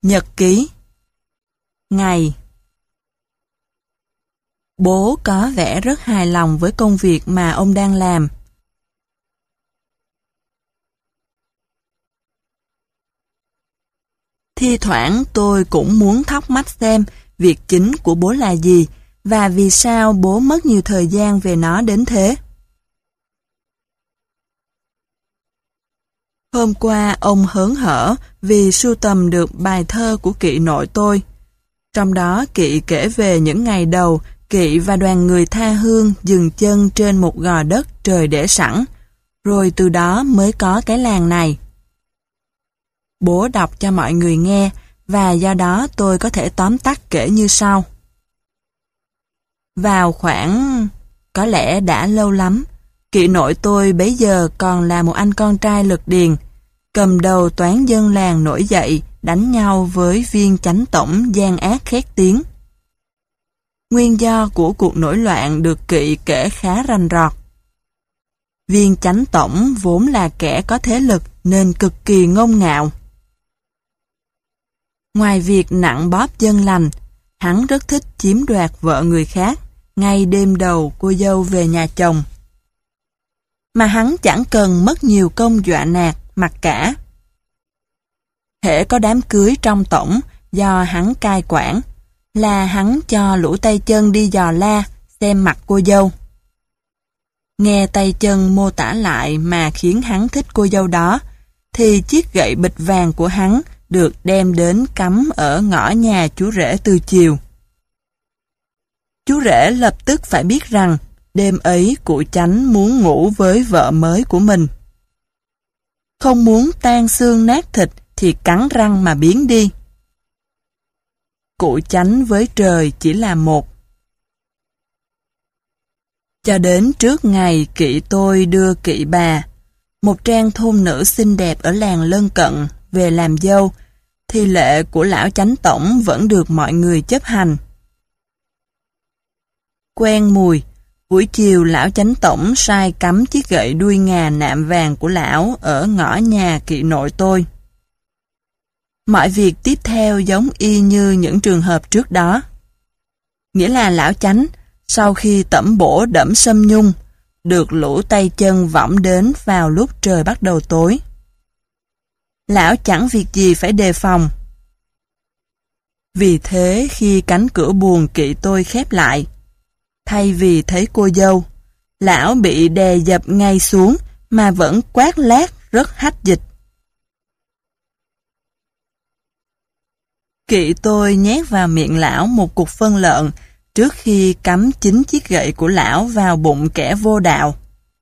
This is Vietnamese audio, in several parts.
Nhật ký. Ngày. Bố có vẻ rất hài lòng với công việc mà ông đang làm. Thi thoảng tôi cũng muốn thắc mắc xem việc chính của bố là gì và vì sao bố mất nhiều thời gian về nó đến thế. Hôm qua ông hớn hở vì sưu tầm được bài thơ của Kỵ nội tôi. Trong đó Kỵ kể về những ngày đầu Kỵ và đoàn người tha hương dừng chân trên một gò đất trời để sẵn, rồi từ đó mới có cái làng này. Bố đọc cho mọi người nghe và do đó tôi có thể tóm tắt kể như sau. Vào khoảng, có lẽ đã lâu lắm, Kỵ nội tôi bấy giờ còn là một anh con trai lực điền, cầm đầu toán dân làng nổi dậy đánh nhau với viên chánh tổng gian ác khét tiếng. Nguyên do của cuộc nổi loạn được Kỵ kể khá rành rọt. Viên chánh tổng vốn là kẻ có thế lực nên cực kỳ ngông ngạo. Ngoài việc nặng bóp dân lành, hắn rất thích chiếm đoạt vợ người khác ngay đêm đầu cô dâu về nhà chồng. Mà hắn chẳng cần mất nhiều công dọa nạt, mặc cả. Hễ có đám cưới trong tổng do hắn cai quản, là hắn cho lũ tay chân đi dò la, xem mặt cô dâu. Nghe tay chân mô tả lại mà khiến hắn thích cô dâu đó, thì chiếc gậy bịch vàng của hắn được đem đến cắm ở ngõ nhà chú rể từ chiều. Chú rể lập tức phải biết rằng đêm ấy cụ chánh muốn ngủ với vợ mới của mình. Không muốn tan xương nát thịt thì cắn răng mà biến đi. Cụ chánh với trời chỉ là một. Cho đến trước ngày Kỵ tôi đưa Kỵ bà, một trang thôn nữ xinh đẹp ở làng lân cận, về làm dâu, thì lệ của lão chánh tổng vẫn được mọi người chấp hành. Quen mùi, buổi chiều lão chánh tổng sai cắm chiếc gậy đuôi ngà nạm vàng của lão ở ngõ nhà Kỵ nội tôi. Mọi việc tiếp theo giống y như những trường hợp trước đó. Nghĩa là lão chánh, sau khi tẩm bổ đẫm sâm nhung, được lũ tay chân võng đến vào lúc trời bắt đầu tối. Lão chẳng việc gì phải đề phòng. Vì thế khi cánh cửa buồng Kỵ tôi khép lại, thay vì thấy cô dâu, lão bị đè dập ngay xuống mà vẫn quát lác rất hách dịch. Kỵ tôi nhét vào miệng lão một cục phân lợn trước khi cắm chính chiếc gậy của lão vào bụng kẻ vô đạo.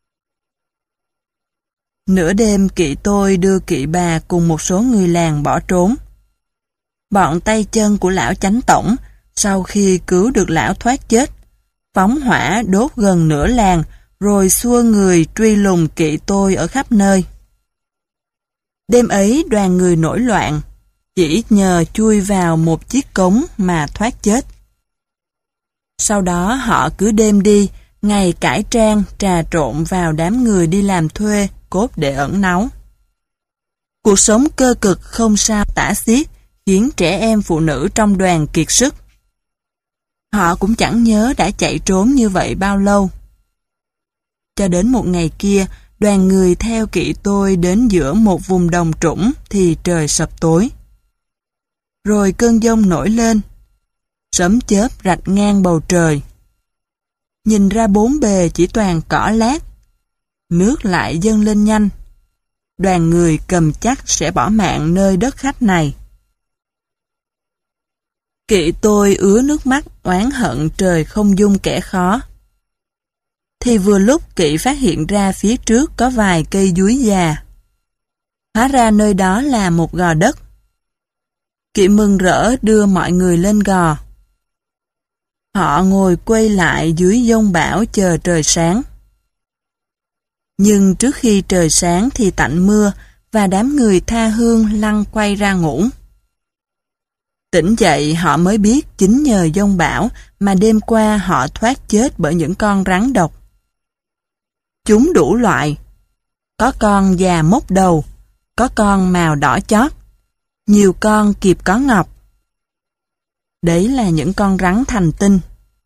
Nửa đêm Kỵ tôi đưa Kỵ bà cùng một số người làng bỏ trốn. Bọn tay chân của lão chánh tổng, sau khi cứu được lão thoát chết, phóng hỏa đốt gần nửa làng rồi xua người truy lùng Kỵ tôi ở khắp nơi. Đêm ấy đoàn người nổi loạn, chỉ nhờ chui vào một chiếc cống mà thoát chết. Sau đó họ cứ đêm đi, ngày cải trang trà trộn vào đám người đi làm thuê, cốt để ẩn náu. Cuộc sống cơ cực không sao tả xiết, khiến trẻ em phụ nữ trong đoàn kiệt sức. Họ cũng chẳng nhớ đã chạy trốn như vậy bao lâu. Cho đến một ngày kia, đoàn người theo Kỵ tôi đến giữa một vùng đồng trũng thì trời sập tối. Rồi cơn giông nổi lên, sấm chớp rạch ngang bầu trời. Nhìn ra bốn bề chỉ toàn cỏ lát, nước lại dâng lên nhanh. Đoàn người cầm chắc sẽ bỏ mạng nơi đất khách này. Kỵ tôi ứa nước mắt oán hận trời không dung kẻ khó. Thì vừa lúc Kỵ phát hiện ra phía trước có vài cây dúi già. Hóa ra nơi đó là một gò đất. Kỵ mừng rỡ đưa mọi người lên gò. Họ ngồi quay lại dưới giông bão chờ trời sáng. Nhưng trước khi trời sáng thì tạnh mưa và đám người tha hương lăn quay ra ngủ. Tỉnh dậy họ mới biết chính nhờ giông bão mà đêm qua họ thoát chết bởi những con rắn độc. Chúng đủ loại. Có con già mốc đầu, có con màu đỏ chót, Nhiều con kịp có ngọc. Đấy là những con rắn thành tinh.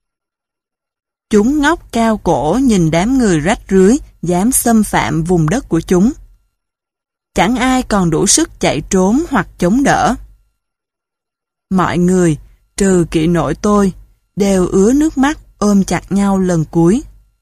Chúng ngóc cao cổ nhìn đám người rách rưới dám xâm phạm vùng đất của chúng. Chẳng ai còn đủ sức chạy trốn hoặc chống đỡ. Mọi người, trừ kỵ nội tôi, đều ứa nước mắt ôm chặt nhau lần cuối.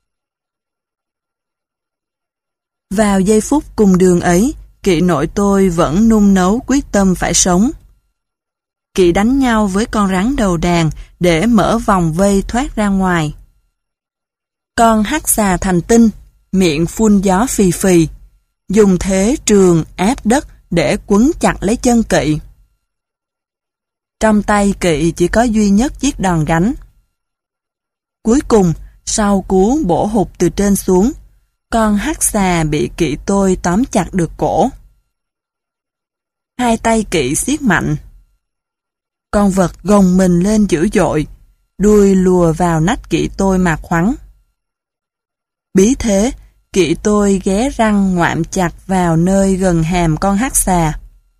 Vào giây phút cùng đường ấy, kỵ nội tôi vẫn nung nấu quyết tâm phải sống. Kỵ đánh nhau với con rắn đầu đàn để mở vòng vây thoát ra ngoài. Con hắc xà thành tinh, miệng phun gió phì phì, dùng thế trường áp đất để quấn chặt lấy chân kỵ. Trong tay kỵ chỉ có duy nhất chiếc đòn gánh. Cuối cùng, sau cú bổ hụt từ trên xuống, con hắc xà bị kỵ tôi tóm chặt được cổ. Hai tay kỵ siết mạnh. Con vật gồng mình lên dữ dội, đuôi lùa vào nách kỵ tôi mà khoắn. Bí thế, kỵ tôi ghé răng ngoạm chặt vào nơi gần hàm con hắc xà.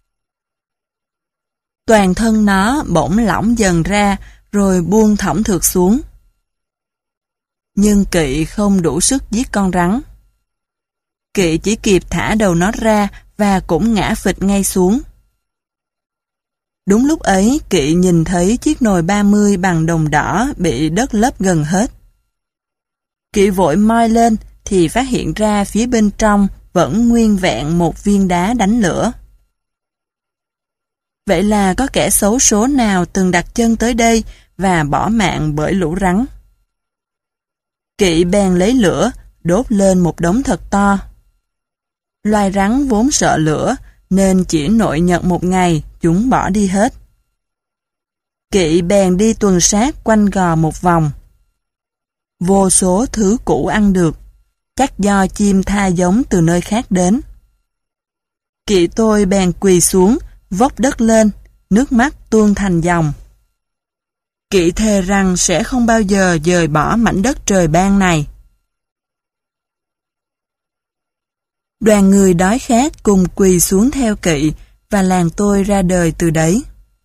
Toàn thân nó bỗng lỏng dần ra rồi buông thõng thượt xuống. Nhưng kỵ không đủ sức giết con rắn. Kỵ chỉ kịp thả đầu nó ra và cũng ngã phịch ngay xuống. Đúng lúc ấy, kỵ nhìn thấy chiếc nồi 30 bằng đồng đỏ bị đất lấp gần hết. Kỵ vội moi lên thì phát hiện ra phía bên trong vẫn nguyên vẹn một viên đá đánh lửa. Vậy là có kẻ xấu số nào từng đặt chân tới đây và bỏ mạng bởi lũ rắn. Kỵ bèn lấy lửa, đốt lên một đống thật to. Loài rắn vốn sợ lửa, nên chỉ nội nhật một ngày, chúng bỏ đi hết. Kỵ bèn đi tuần sát quanh gò một vòng. Vô số thứ cũ ăn được, chắc do chim tha giống từ nơi khác đến. Kỵ tôi bèn quỳ xuống, vốc đất lên, nước mắt tuôn thành dòng. Kỵ thề rằng sẽ không bao giờ dời bỏ mảnh đất trời ban này. Đoàn người đói khát cùng quỳ xuống theo kỵ và làng tôi ra đời từ đấy.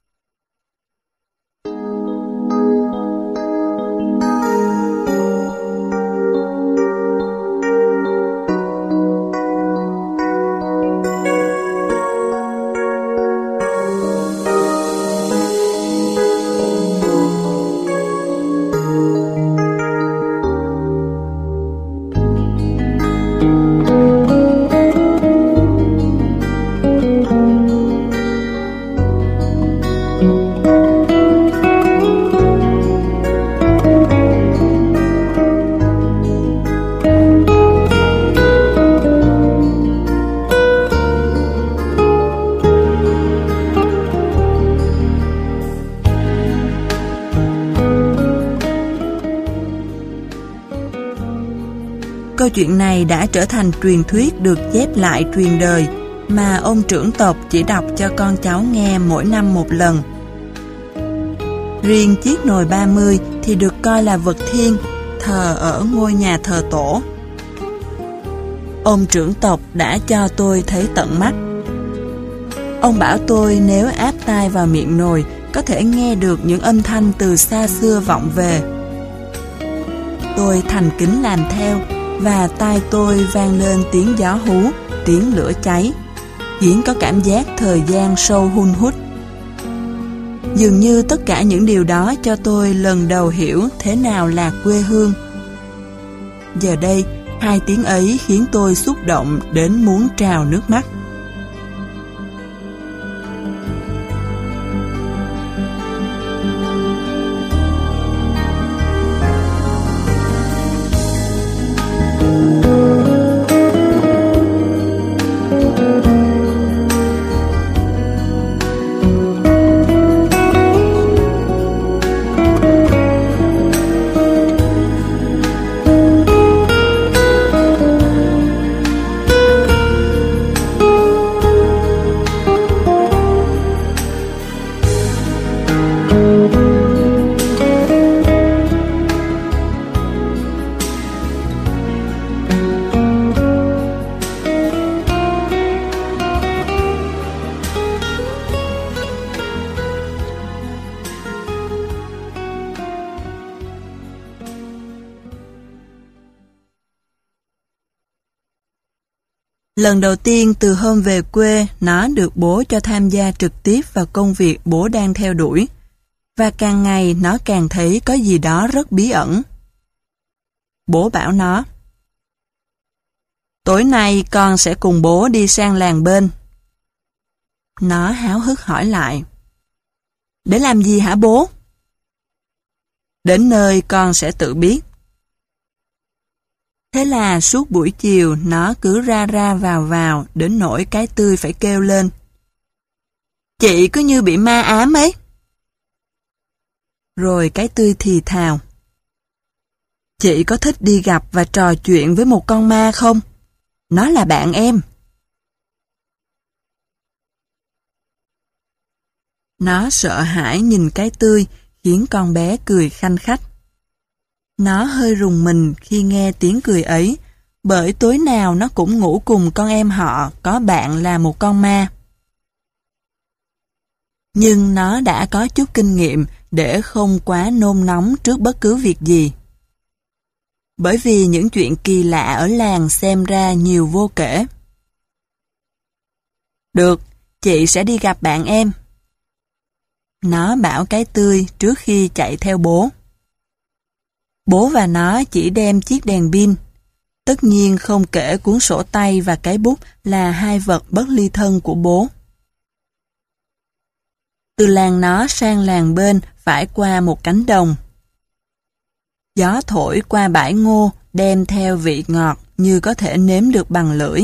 Câu chuyện này đã trở thành truyền thuyết được chép lại truyền đời mà ông trưởng tộc chỉ đọc cho con cháu nghe mỗi năm một lần. Riêng chiếc nồi 30 thì được coi là vật thiêng, thờ ở ngôi nhà thờ tổ. Ông trưởng tộc đã cho tôi thấy tận mắt. Ông bảo tôi nếu áp tai vào miệng nồi có thể nghe được những âm thanh từ xa xưa vọng về. Tôi thành kính làm theo và tai tôi vang lên tiếng gió hú, tiếng lửa cháy, khiến có cảm giác thời gian sâu hun hút. Dường như tất cả những điều đó cho tôi lần đầu hiểu thế nào là quê hương. Giờ đây, hai tiếng ấy khiến tôi xúc động đến muốn trào nước mắt. Lần đầu tiên từ hôm về quê, nó được bố cho tham gia trực tiếp vào công việc bố đang theo đuổi. Và càng ngày nó càng thấy có gì đó rất bí ẩn. Bố bảo nó: "Tối nay con sẽ cùng bố đi sang làng bên." Nó háo hức hỏi lại: "Để làm gì hả bố?" "Đến nơi con sẽ tự biết." Thế là suốt buổi chiều nó cứ ra ra vào đến nỗi cái Tươi phải kêu lên: "Chị cứ như bị ma ám ấy." Rồi cái Tươi thì thào: "Chị có thích đi gặp và trò chuyện với một con ma không? Nó là bạn em." Nó sợ hãi nhìn cái Tươi, khiến con bé cười khanh khách. Nó hơi rùng mình khi nghe tiếng cười ấy, bởi tối nào nó cũng ngủ cùng con em họ có bạn là một con ma. Nhưng nó đã có chút kinh nghiệm để không quá nôn nóng trước bất cứ việc gì. Bởi vì những chuyện kỳ lạ ở làng xem ra nhiều vô kể. "Được, chị sẽ đi gặp bạn em." Nó bảo cái Tươi trước khi chạy theo bố. Bố và nó chỉ đem chiếc đèn pin. Tất nhiên không kể cuốn sổ tay và cái bút là hai vật bất ly thân của bố. Từ làng nó sang làng bên phải qua một cánh đồng. Gió thổi qua bãi ngô đem theo vị ngọt như có thể nếm được bằng lưỡi.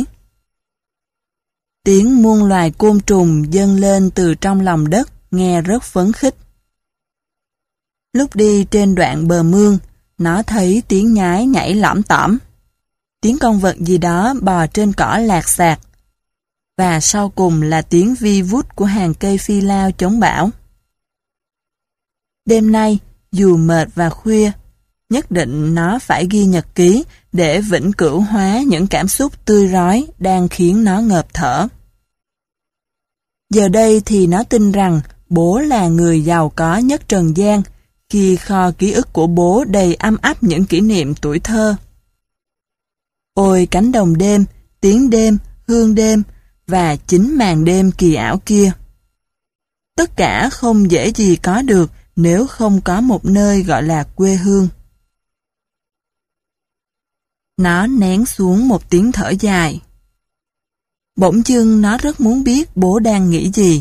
Tiếng muôn loài côn trùng dâng lên từ trong lòng đất nghe rất phấn khích. Lúc đi trên đoạn bờ mương, nó thấy tiếng nhái nhảy lỏm tỏm. Tiếng con vật gì đó bò trên cỏ lạt xạt. Và sau cùng là tiếng vi vút của hàng cây phi lao chống bão. Đêm nay, dù mệt và khuya, nhất định nó phải ghi nhật ký để vĩnh cửu hóa những cảm xúc tươi rói đang khiến nó ngợp thở. Giờ đây thì nó tin rằng bố là người giàu có nhất trần gian, khi kho ký ức của bố đầy âm ấp những kỷ niệm tuổi thơ. Ôi cánh đồng đêm, tiếng đêm, hương đêm và chính màn đêm kỳ ảo kia. Tất cả không dễ gì có được nếu không có một nơi gọi là quê hương. Nó nén xuống một tiếng thở dài. Bỗng dưng nó rất muốn biết bố đang nghĩ gì.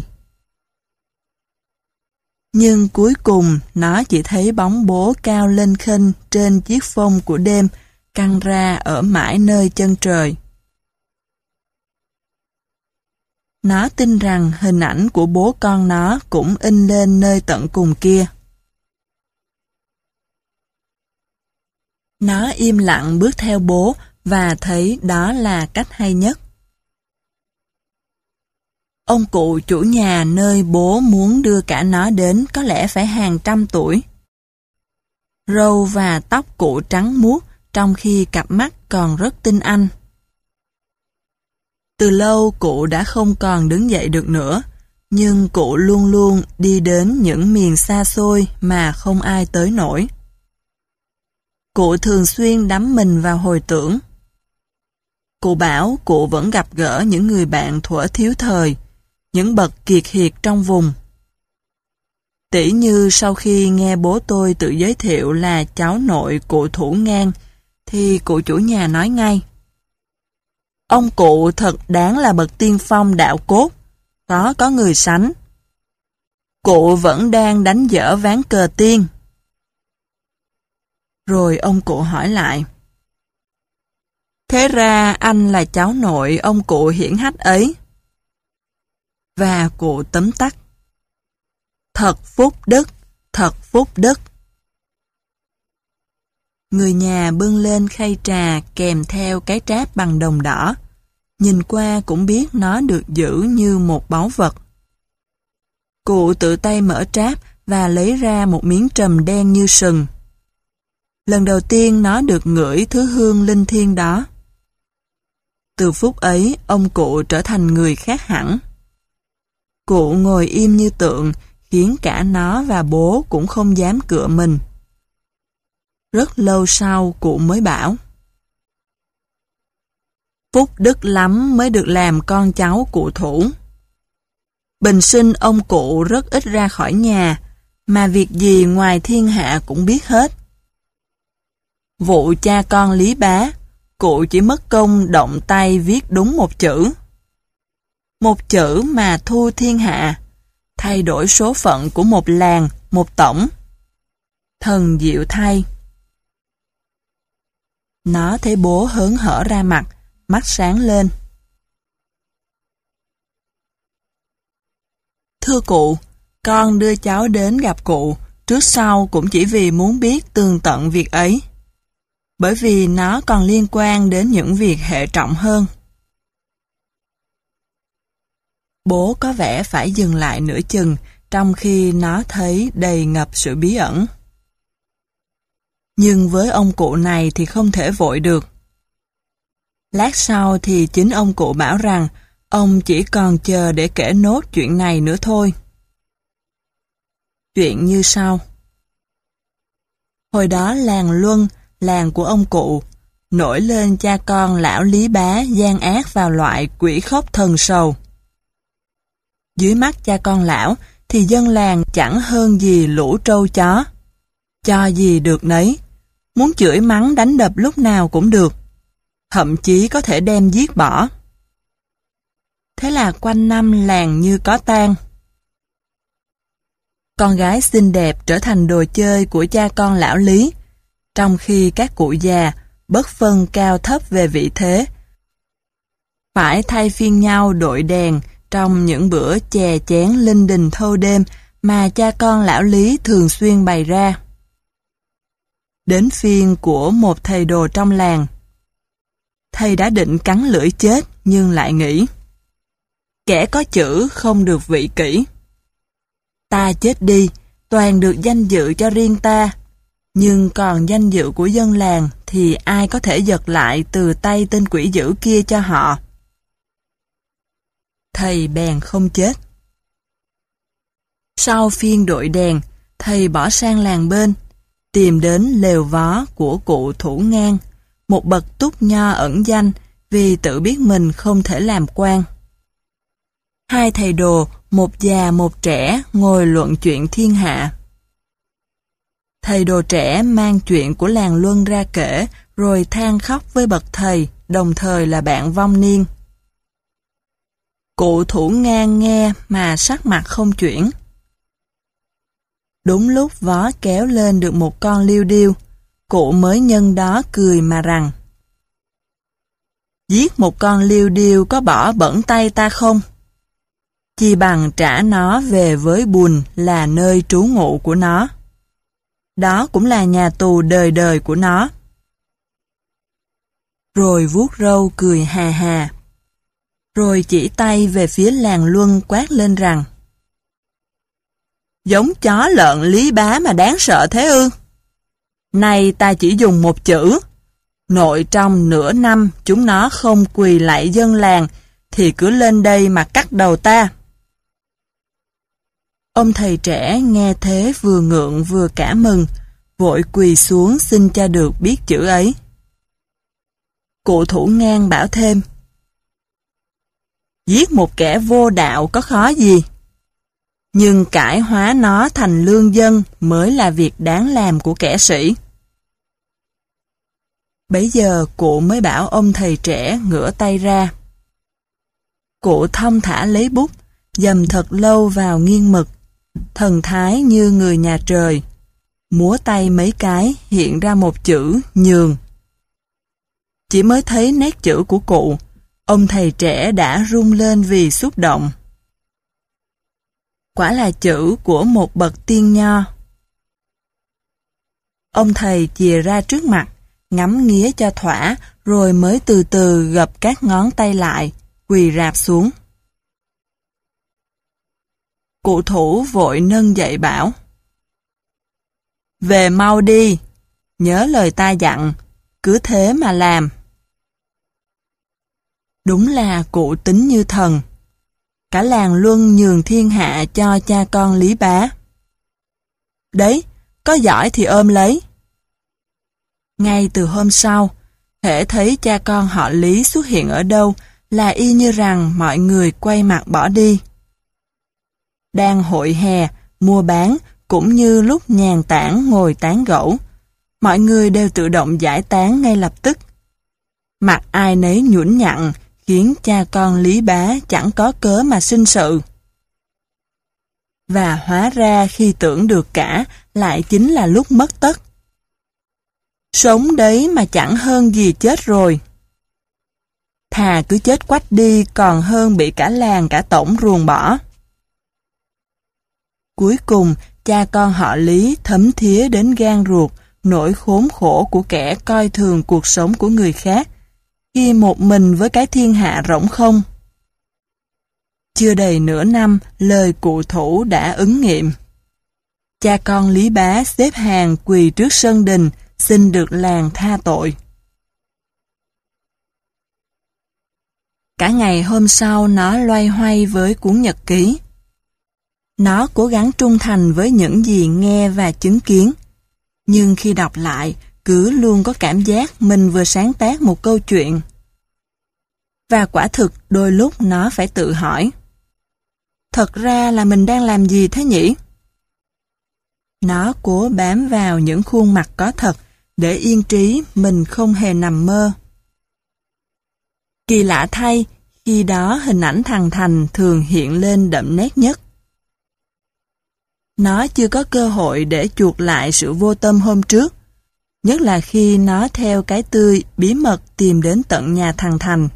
Nhưng cuối cùng nó chỉ thấy bóng bố cao lên khênh trên chiếc phông của đêm căng ra ở mãi nơi chân trời. Nó tin rằng hình ảnh của bố con nó cũng in lên nơi tận cùng kia. Nó im lặng bước theo bố và thấy đó là cách hay nhất. Ông cụ chủ nhà nơi bố muốn đưa cả nó đến có lẽ phải hàng trăm tuổi. Râu và tóc cụ trắng muốt trong khi cặp mắt còn rất tinh anh. Từ lâu cụ đã không còn đứng dậy được nữa, nhưng cụ luôn luôn đi đến những miền xa xôi mà không ai tới nổi. Cụ thường xuyên đắm mình vào hồi tưởng. Cụ bảo cụ vẫn gặp gỡ những người bạn thuở thiếu thời, những bậc kiệt hiệt trong vùng. Tỉ như sau khi nghe bố tôi tự giới thiệu là cháu nội cụ Thủ Ngang, thì cụ chủ nhà nói ngay: "Ông cụ thật đáng là bậc tiên phong đạo cốt, có người sánh. Cụ vẫn đang đánh dở ván cờ tiên." Rồi ông cụ hỏi lại: "Thế ra anh là cháu nội ông cụ hiển hách ấy?" Và cụ tấm tắc: "Thật phúc đức, thật phúc đức." Người nhà bưng lên khay trà kèm theo cái tráp bằng đồng đỏ. Nhìn qua cũng biết nó được giữ như một báu vật. Cụ tự tay mở tráp và lấy ra một miếng trầm đen như sừng. Lần đầu tiên nó được ngửi thứ hương linh thiêng đó. Từ phút ấy, ông cụ trở thành người khác hẳn. Cụ ngồi im như tượng, khiến cả nó và bố cũng không dám cựa mình. Rất lâu sau cụ mới bảo: phúc đức lắm mới được làm con cháu cụ Thủ. Bình sinh ông cụ rất ít ra khỏi nhà, mà việc gì ngoài thiên hạ cũng biết hết. Vụ cha con Lý Bá, cụ chỉ mất công động tay viết đúng một chữ. Một chữ mà thu thiên hạ, thay đổi số phận của một làng, một tổng. Thần diệu thay. Nó thấy bố hớn hở ra mặt, mắt sáng lên. Thưa cụ, con đưa cháu đến gặp cụ, trước sau cũng chỉ vì muốn biết tường tận việc ấy. Bởi vì nó còn liên quan đến những việc hệ trọng hơn. Bố có vẻ phải dừng lại nửa chừng, trong khi nó thấy đầy ngập sự bí ẩn. Nhưng với ông cụ này thì không thể vội được. Lát sau thì chính ông cụ bảo rằng ông chỉ còn chờ để kể nốt chuyện này nữa thôi. Chuyện như sau. Hồi đó làng Luân, làng của ông cụ, nổi lên cha con lão Lý Bá gian ác vào loại quỷ khóc thần sầu. Dưới mắt cha con lão thì dân làng chẳng hơn gì lũ trâu chó. Cho gì được nấy, muốn chửi mắng đánh đập lúc nào cũng được, thậm chí có thể đem giết bỏ. Thế là quanh năm làng như có tang. Con gái xinh đẹp trở thành đồ chơi của cha con lão Lý, trong khi các cụ già, bất phân cao thấp về vị thế, phải thay phiên nhau đội đèn trong những bữa chè chén linh đình thâu đêm mà cha con lão Lý thường xuyên bày ra. Đến phiên của một thầy đồ trong làng. Thầy đã định cắn lưỡi chết nhưng lại nghĩ: kẻ có chữ không được vị kỷ. Ta chết đi, toàn được danh dự cho riêng ta, nhưng còn danh dự của dân làng thì ai có thể giật lại từ tay tên quỷ dữ kia cho họ. Thầy bèn không chết. Sau phiên đội đèn, thầy bỏ sang làng bên, tìm đến lều vó của cụ Thủ Ngang, một bậc túc nho ẩn danh vì tự biết mình không thể làm quan. Hai thầy đồ, một già một trẻ, ngồi luận chuyện thiên hạ. Thầy đồ trẻ mang chuyện của làng Luân ra kể, rồi than khóc với bậc thầy, đồng thời là bạn vong niên. Cụ Thủ Ngang nghe mà sắc mặt không chuyển. Đúng lúc vó kéo lên được một con liêu điêu, cụ mới nhân đó cười mà rằng: giết một con liêu điêu có bỏ bẩn tay ta không? Chi bằng trả nó về với bùn là nơi trú ngụ của nó. Đó cũng là nhà tù đời đời của nó. Rồi vuốt râu cười hà hà. Rồi chỉ tay về phía làng Luân quát lên rằng: giống chó lợn Lý Bá mà đáng sợ thế ư? Nay ta chỉ dùng một chữ. Nội trong nửa năm chúng nó không quỳ lạy dân làng thì cứ lên đây mà cắt đầu ta. Ông thầy trẻ nghe thế vừa ngượng vừa cả mừng, vội quỳ xuống xin cho được biết chữ ấy. Cụ Thủ Ngang bảo thêm: giết một kẻ vô đạo có khó gì, nhưng cải hóa nó thành lương dân mới là việc đáng làm của kẻ sĩ. Bấy giờ cụ mới bảo ông thầy trẻ ngửa tay ra. Cụ thong thả lấy bút, dầm thật lâu vào nghiêng mực, thần thái như người nhà trời, múa tay mấy cái hiện ra một chữ nhường. Chỉ mới thấy nét chữ của cụ, ông thầy trẻ đã rung lên vì xúc động. Quả là chữ của một bậc tiên nho. Ông thầy chìa ra trước mặt, ngắm nghía cho thỏa, rồi mới từ từ gập các ngón tay lại, quỳ rạp xuống. Cụ Thủ vội nâng dậy bảo: về mau đi, nhớ lời ta dặn, cứ thế mà làm. Đúng là cụ tính như thần. Cả làng Luân nhường thiên hạ cho cha con Lý Bá. Đấy, có giỏi thì ôm lấy. Ngay từ hôm sau, Hễ thấy cha con họ Lý xuất hiện ở đâu là y như rằng mọi người quay mặt bỏ đi. Đang hội hè, mua bán, cũng như lúc nhàn tản ngồi tán gẫu, mọi người đều tự động giải tán ngay lập tức. Mặt ai nấy nhũn nhặn, khiến cha con Lý Bá chẳng có cớ mà sinh sự. Và hóa ra khi tưởng được cả, lại chính là lúc mất tất. Sống đấy mà chẳng hơn gì chết rồi. Thà cứ chết quách đi còn hơn bị cả làng cả tổng ruồng bỏ. Cuối cùng, cha con họ Lý thấm thía đến gan ruột nỗi khốn khổ của kẻ coi thường cuộc sống của người khác, khi một mình với cái thiên hạ rỗng không. Chưa đầy nửa năm, lời cụ thủ đã ứng nghiệm. Cha con Lý Bá xếp hàng quỳ trước sân đình, xin được làng tha tội. Cả ngày hôm sau nó loay hoay với cuốn nhật ký. Nó cố gắng trung thành với những gì nghe và chứng kiến, nhưng khi đọc lại, cứ luôn có cảm giác mình vừa sáng tác một câu chuyện. Và quả thực đôi lúc nó phải tự hỏi, thật ra là mình đang làm gì thế nhỉ? Nó cố bám vào những khuôn mặt có thật để yên trí mình không hề nằm mơ. Kỳ lạ thay, khi đó hình ảnh thằng Thành thường hiện lên đậm nét nhất. Nó chưa có cơ hội để chuộc lại sự vô tâm hôm trước, nhất là khi nó theo cái tươi bí mật tìm đến tận nhà thằng Thành.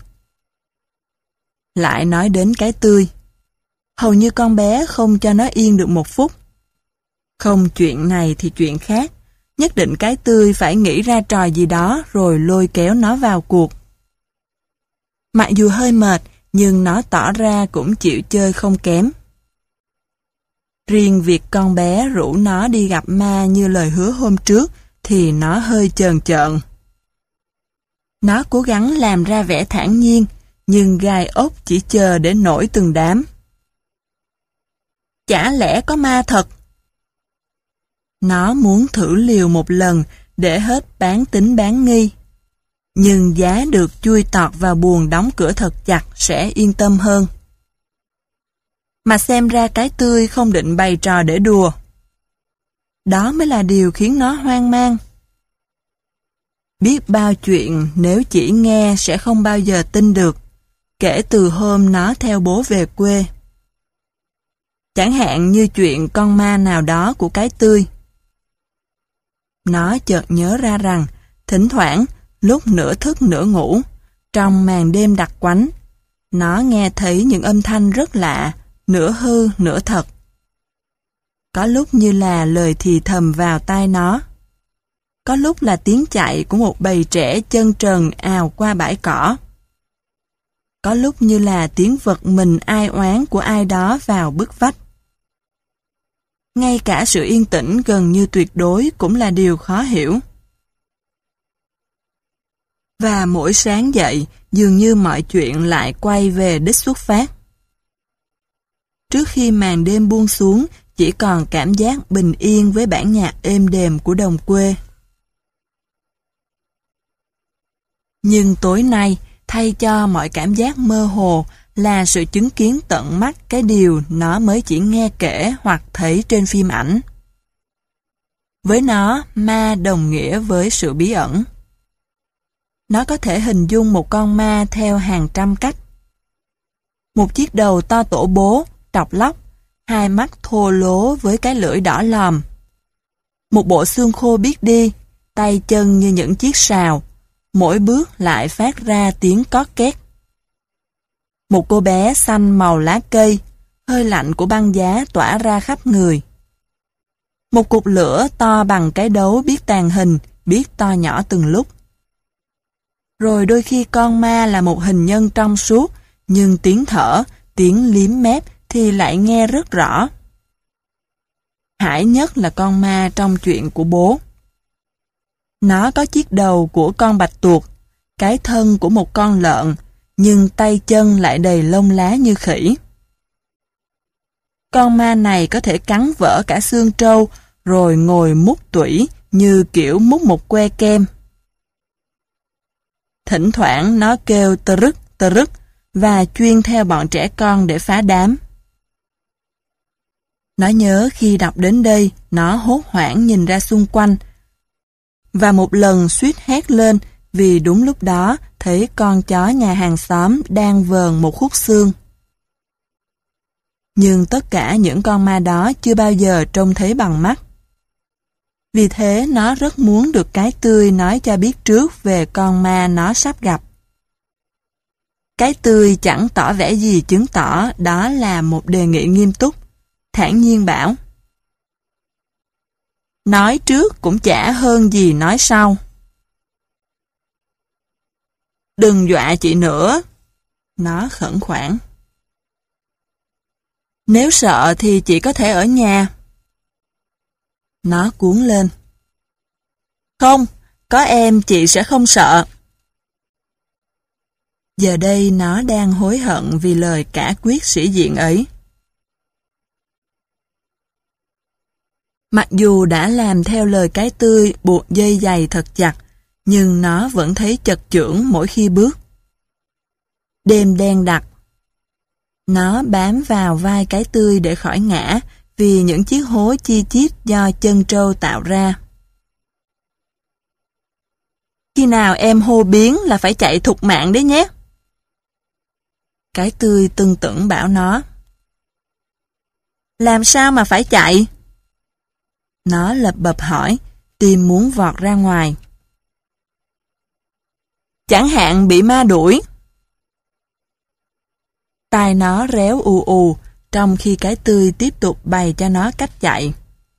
Lại nói đến cái tươi, hầu như con bé không cho nó yên được một phút. Không chuyện này thì chuyện khác, nhất định cái tươi phải nghĩ ra trò gì đó rồi lôi kéo nó vào cuộc. Mặc dù hơi mệt, nhưng nó tỏ ra cũng chịu chơi không kém. Riêng việc con bé rủ nó đi gặp ma như lời hứa hôm trước thì nó hơi chờn chợn. Nó cố gắng làm ra vẻ thản nhiên, nhưng gai ốc chỉ chờ để nổi từng đám. Chả lẽ có ma thật? Nó muốn thử liều một lần để hết bán tính bán nghi. Nhưng giá được chui tọt vào buồng đóng cửa thật chặt sẽ yên tâm hơn. Mà xem ra cái tươi không định bày trò để đùa. Đó mới là điều khiến nó hoang mang. Biết bao chuyện nếu chỉ nghe sẽ không bao giờ tin được, kể từ hôm nó theo bố về quê. Chẳng hạn như chuyện con ma nào đó của cái tươi. Nó chợt nhớ ra rằng, thỉnh thoảng, lúc nửa thức nửa ngủ, trong màn đêm đặc quánh, nó nghe thấy những âm thanh rất lạ, nửa hư nửa thật. Có lúc như là lời thì thầm vào tai nó. Có lúc là tiếng chạy của một bầy trẻ chân trần ào qua bãi cỏ. Có lúc như là tiếng vật mình ai oán của ai đó vào bức vách. Ngay cả sự yên tĩnh gần như tuyệt đối cũng là điều khó hiểu. Và mỗi sáng dậy, dường như mọi chuyện lại quay về đích xuất phát. Trước khi màn đêm buông xuống, chỉ còn cảm giác bình yên với bản nhạc êm đềm của đồng quê. Nhưng tối nay, thay cho mọi cảm giác mơ hồ là sự chứng kiến tận mắt cái điều nó mới chỉ nghe kể hoặc thấy trên phim ảnh. Với nó, ma đồng nghĩa với sự bí ẩn. Nó có thể hình dung một con ma theo hàng trăm cách. Một chiếc đầu to tổ bố, trọc lóc, hai mắt thô lố với cái lưỡi đỏ lòm. Một bộ xương khô biết đi, tay chân như những chiếc sào, mỗi bước lại phát ra tiếng cót két. Một cô bé xanh màu lá cây, hơi lạnh của băng giá tỏa ra khắp người. Một cục lửa to bằng cái đấu biết tàn hình, biết to nhỏ từng lúc. Rồi đôi khi con ma là một hình nhân trong suốt, nhưng tiếng thở, tiếng liếm mép thì lại nghe rất rõ. Hãi nhất là con ma trong chuyện của bố. Nó có chiếc đầu của con bạch tuộc, cái thân của một con lợn, nhưng tay chân lại đầy lông lá như khỉ. Con ma này có thể cắn vỡ cả xương trâu, rồi ngồi mút tủy như kiểu mút một que kem. Thỉnh thoảng nó kêu tơ rức và chuyên theo bọn trẻ con để phá đám. Nó nhớ khi đọc đến đây, nó hốt hoảng nhìn ra xung quanh và một lần suýt hét lên vì đúng lúc đó thấy con chó nhà hàng xóm đang vờn một khúc xương. Nhưng tất cả những con ma đó chưa bao giờ trông thấy bằng mắt. Vì thế nó rất muốn được cái tươi nói cho biết trước về con ma nó sắp gặp. Cái tươi chẳng tỏ vẻ gì chứng tỏ đó là một đề nghị nghiêm túc, thản nhiên bảo: nói trước cũng chả hơn gì nói sau. Đừng dọa chị nữa, nó khẩn khoản. Nếu sợ thì chị có thể ở nhà. Nó cuống lên. Không, có em chị sẽ không sợ. Giờ đây nó đang hối hận vì lời cả quyết sĩ diện ấy. Mặc dù đã làm theo lời cái tươi buộc dây giày thật chặt, nhưng nó vẫn thấy chật chưỡng mỗi khi bước. Đêm đen đặc. Nó bám vào vai cái tươi để khỏi ngã vì những chiếc hố chi chít do chân trâu tạo ra. Khi nào em hô biến là phải chạy thục mạng đấy nhé. Cái tươi tưng tửng bảo nó. Làm sao mà phải chạy? Nó lập bập hỏi, tim muốn vọt ra ngoài. Chẳng hạn bị ma đuổi. Tai nó réo ù ù, trong khi cái tươi tiếp tục bày cho nó cách chạy.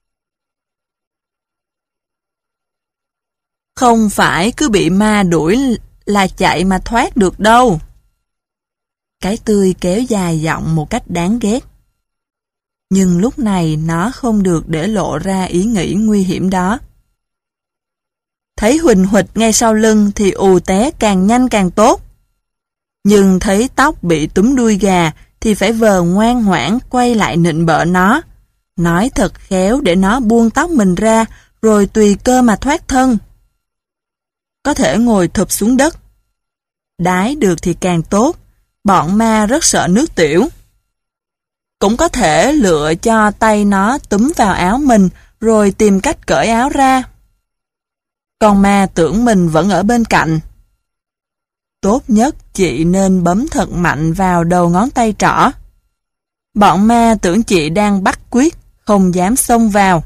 Không phải cứ bị ma đuổi là chạy mà thoát được đâu. Cái tươi kéo dài giọng một cách đáng ghét. Nhưng lúc này nó không được để lộ ra ý nghĩ nguy hiểm đó. Thấy huỳnh huỵch ngay sau lưng thì ù té càng nhanh càng tốt. Nhưng thấy tóc bị túm đuôi gà thì phải vờ ngoan ngoãn quay lại nịnh bợ nó. Nói thật khéo để nó buông tóc mình ra rồi tùy cơ mà thoát thân. Có thể ngồi thụp xuống đất. Đái được thì càng tốt. Bọn ma rất sợ nước tiểu. Cũng có thể lựa cho tay nó túm vào áo mình rồi tìm cách cởi áo ra. Con ma tưởng mình vẫn ở bên cạnh. Tốt nhất chị nên bấm thật mạnh vào đầu ngón tay trỏ. Bọn ma tưởng chị đang bắt quyết, không dám xông vào.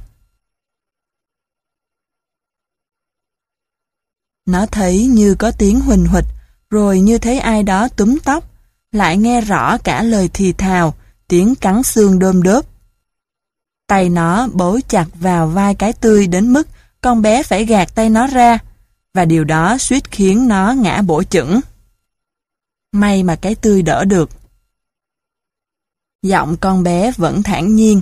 Nó thấy như có tiếng huỳnh huỵch, rồi như thấy ai đó túm tóc, lại nghe rõ cả lời thì thào, tiếng cắn xương đôm đớp. Tay nó bấu chặt vào vai cái tươi đến mức con bé phải gạt tay nó ra, và điều đó suýt khiến nó ngã bổ chững. May mà cái tươi đỡ được. Giọng con bé vẫn thản nhiên.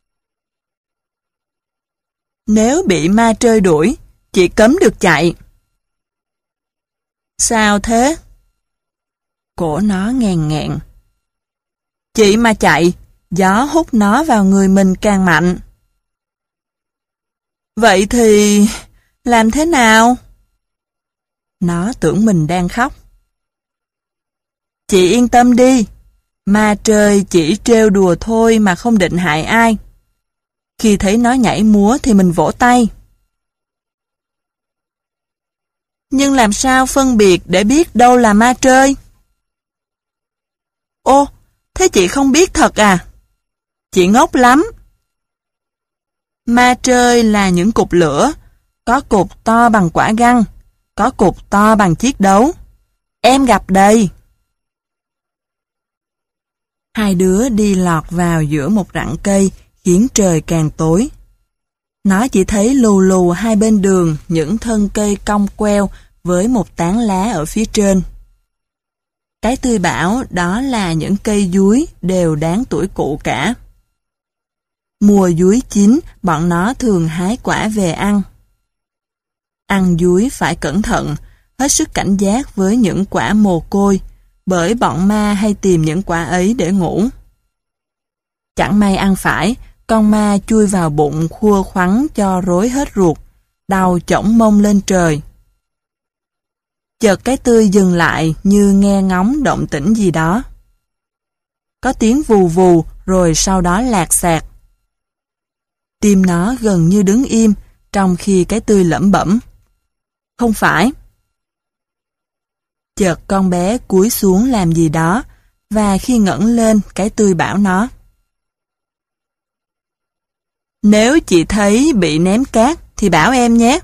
Nếu bị ma trơi đuổi, chị cấm được chạy. Sao thế? Cổ nó nghèn nghẹn. Chị mà chạy, gió hút nó vào người mình càng mạnh. Vậy thì làm thế nào? Nó tưởng mình đang khóc. Chị yên tâm đi, ma trời chỉ trêu đùa thôi mà không định hại ai. Khi thấy nó nhảy múa thì mình vỗ tay. Nhưng làm sao phân biệt để biết đâu là ma trơi? Ô, thế chị không biết thật à? Chị ngốc lắm. Ma trơi là những cục lửa, có cục to bằng quả găng, có cục to bằng chiếc đấu. Em gặp đây. Hai đứa đi lọt vào giữa một rặng cây, khiến trời càng tối. Nó chỉ thấy lù lù hai bên đường những thân cây cong queo với một tán lá ở phía trên. Cái tươi bảo đó là những cây dúi đều đáng tuổi cụ cả. Mùa dúi chín, bọn nó thường hái quả về ăn. Ăn dúi phải cẩn thận, hết sức cảnh giác với những quả mồ côi, bởi bọn ma hay tìm những quả ấy để ngủ. Chẳng may ăn phải, con ma chui vào bụng khua khoắn cho rối hết ruột, đau chổng mông lên trời. Chợt cái tươi dừng lại như nghe ngóng động tĩnh gì đó. Có tiếng vù vù rồi sau đó lạt xạt. Tim nó gần như đứng im trong khi cái tươi lẩm bẩm. Không phải. Chợt con bé cúi xuống làm gì đó và khi ngẩng lên cái tươi bảo nó. Nếu chị thấy bị ném cát thì bảo em nhé.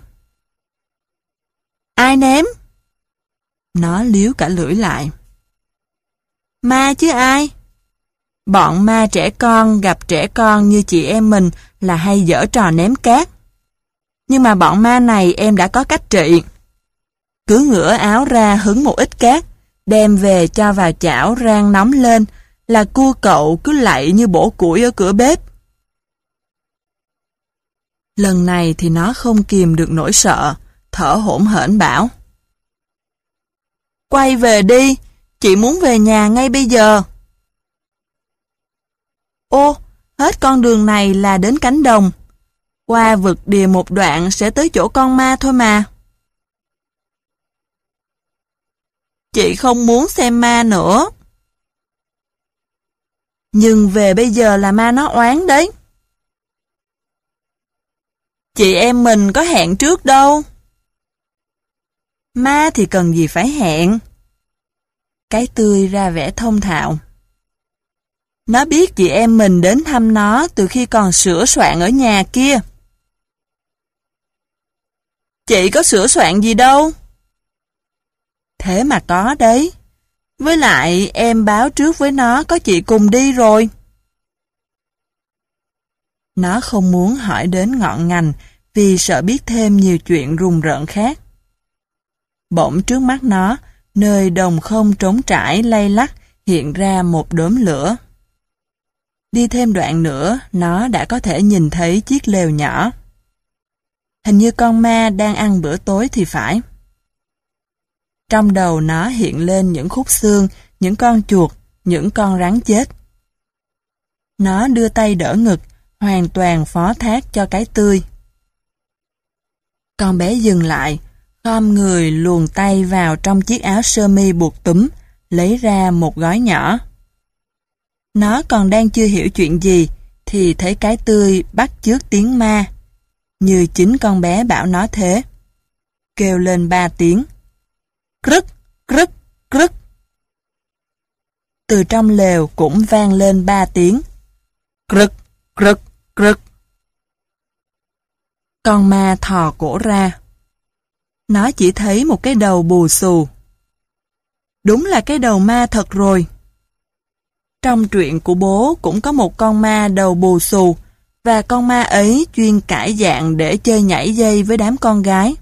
Ai ném? Nó liếu cả lưỡi lại. Ma chứ ai? Bọn ma trẻ con gặp trẻ con như chị em mình là hay giở trò ném cát. Nhưng mà bọn ma này em đã có cách trị. Cứ ngửa áo ra hứng một ít cát, đem về cho vào chảo rang nóng lên, là cua cậu cứ lạy như bổ củi ở cửa bếp. Lần này thì nó không kìm được nỗi sợ, thở hổn hển bảo. Quay về đi, chị muốn về nhà ngay bây giờ. Ô, hết con đường này là đến cánh đồng. Qua vực đìa một đoạn sẽ tới chỗ con ma thôi mà. Chị không muốn xem ma nữa. Nhưng về bây giờ là ma nó oán đấy. Chị em mình có hẹn trước đâu. Ma thì cần gì phải hẹn. Cái tươi ra vẻ thông thạo. Nó biết chị em mình đến thăm nó từ khi còn sửa soạn ở nhà kia. Chị có sửa soạn gì đâu. Thế mà có đấy. Với lại em báo trước với nó có chị cùng đi rồi. Nó không muốn hỏi đến ngọn ngành vì sợ biết thêm nhiều chuyện rùng rợn khác. Bỗng trước mắt nó, nơi đồng không trống trải lay lắc hiện ra một đốm lửa. Đi thêm đoạn nữa, nó đã có thể nhìn thấy chiếc lều nhỏ. Hình như con ma đang ăn bữa tối thì phải. Trong đầu nó hiện lên những khúc xương, những con chuột, những con rắn chết. Nó đưa tay đỡ ngực, hoàn toàn phó thác cho cái tươi. Con bé dừng lại, khom người luồn tay vào trong chiếc áo sơ mi buộc túm, lấy ra một gói nhỏ. Nó còn đang chưa hiểu chuyện gì, thì thấy cái tươi bắt chước tiếng ma, như chính con bé bảo nó thế. Kêu lên 3 tiếng. Crức, crức, crức. Từ trong lều cũng vang lên 3 tiếng. Crức, crức, crức. Con ma thò cổ ra. Nó chỉ thấy một cái đầu bù xù. Đúng là cái đầu ma thật rồi. Trong truyện của bố cũng có một con ma đầu bù xù, và con ma ấy chuyên cải dạng để chơi nhảy dây với đám con gái.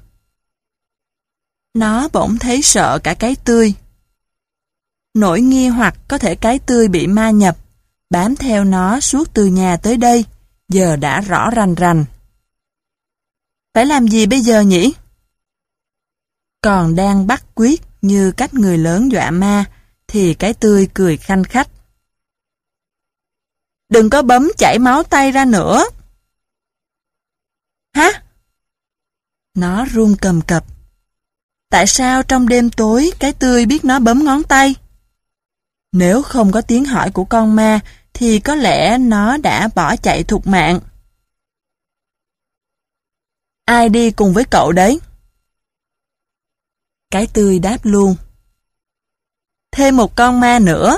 Nó bỗng thấy sợ cả cái tươi. Nỗi nghi hoặc có thể cái tươi bị ma nhập, bám theo nó suốt từ nhà tới đây, giờ đã rõ rành rành. Phải làm gì bây giờ nhỉ? Còn đang bắt quyết như cách người lớn dọa ma, thì cái tươi cười khanh khách. Đừng có bấm chảy máu tay ra nữa. Hả? Nó run cầm cập. Tại sao trong đêm tối cái tươi biết nó bấm ngón tay? Nếu không có tiếng hỏi của con ma, thì có lẽ nó đã bỏ chạy thục mạng. Ai đi cùng với cậu đấy? Cái tươi đáp luôn. Thêm một con ma nữa.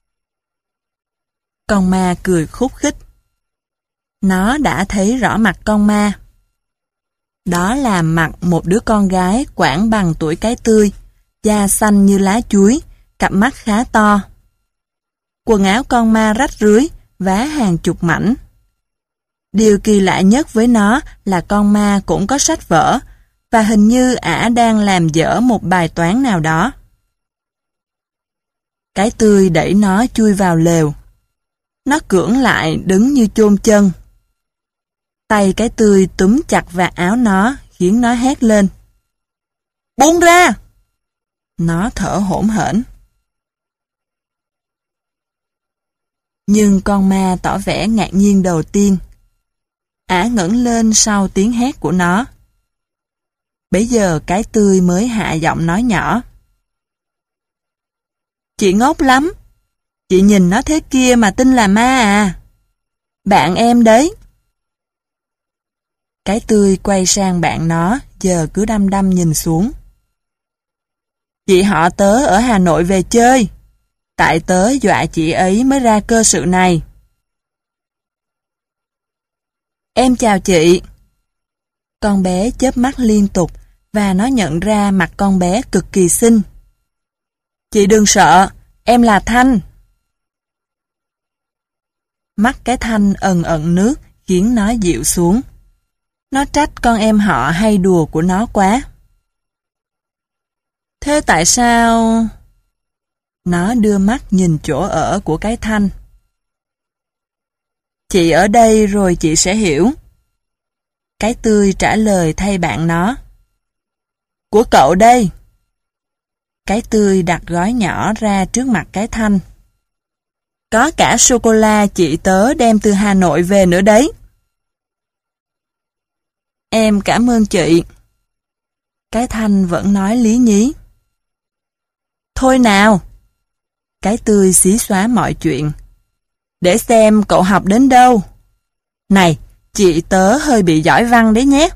Con ma cười khúc khích. Nó đã thấy rõ mặt con ma. Đó là mặt một đứa con gái khoảng bằng tuổi cái tươi, da xanh như lá chuối, cặp mắt khá to. Quần áo con ma rách rưới, vá hàng chục mảnh. Điều kỳ lạ nhất với nó là con ma cũng có sách vở, và hình như ả đang làm dở một bài toán nào đó. Cái tươi đẩy nó chui vào lều. Nó cưỡng lại đứng như chôn chân. Tay cái tươi túm chặt vạt áo nó, khiến nó hét lên. Buông ra! Nó thở hổn hển. Nhưng con ma tỏ vẻ ngạc nhiên đầu tiên. Ả ngẩng lên sau tiếng hét của nó. Bấy giờ cái Tươi mới hạ giọng nói nhỏ. Chị ngốc lắm. Chị nhìn nó thế kia mà tin là ma à? Bạn em đấy. Cái Tươi quay sang bạn nó, giờ cứ đăm đăm nhìn xuống. Chị họ tớ ở Hà Nội về chơi. Tại tớ dọa chị ấy mới ra cơ sự này. Em chào chị. Con bé chớp mắt liên tục và nó nhận ra mặt con bé cực kỳ xinh. Chị đừng sợ, em là Thanh. Mắt cái Thanh ẩn ẩn nước khiến nó dịu xuống. Nó trách con em họ hay đùa của nó quá. Thế tại sao... Nó đưa mắt nhìn chỗ ở của cái Thanh. Chị ở đây rồi chị sẽ hiểu. Cái Tươi trả lời thay bạn nó. Của cậu đây. Cái Tươi đặt gói nhỏ ra trước mặt cái Thanh. Có cả sô-cô-la chị tớ đem từ Hà Nội về nữa đấy. Em cảm ơn chị. Cái Thanh vẫn nói lý nhí. Thôi nào. Cái Tươi xí xóa mọi chuyện. Để xem cậu học đến đâu. Này, chị tớ hơi bị giỏi văn đấy nhé.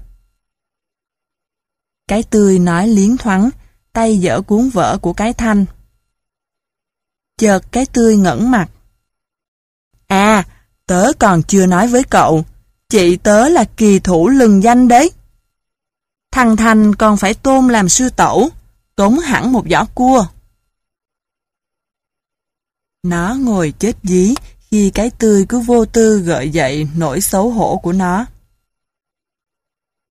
Cái Tươi nói liến thoáng, tay giở cuốn vở của cái Thanh. Chợt cái Tươi ngẩng mặt. À, tớ còn chưa nói với cậu, chị tớ là kỳ thủ lừng danh đấy. Thằng Thành còn phải tôn làm sư tẩu, cống hẳn một giỏ cua. Nó ngồi chết dí khi cái Tươi cứ vô tư gợi dậy nỗi xấu hổ của nó.